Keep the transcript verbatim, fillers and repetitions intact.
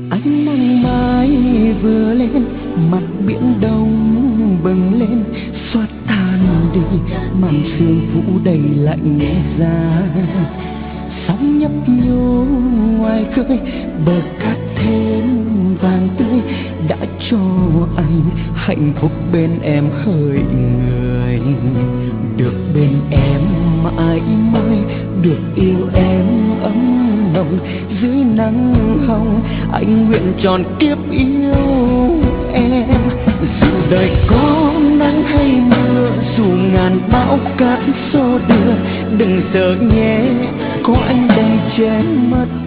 Ánh nắng mai vừa lên, mặt biển đông bừng lên, xóa tan đi màn sương phủ đầy lạnh giá. Sóng nhấp nhô ngoài khơi, bờ cát thêm vàng tươi, đã cho anh hạnh phúc bên em hỡi người. Được bên em mãi mãi, được yêu em ấm nồng, dưới nắng hồng anh nguyện tròn kiếp yêu em. Dù đời có nắng hay mưa, dù ngàn bão cát xô đưa, đừng sợ nhé, có anh đây che mất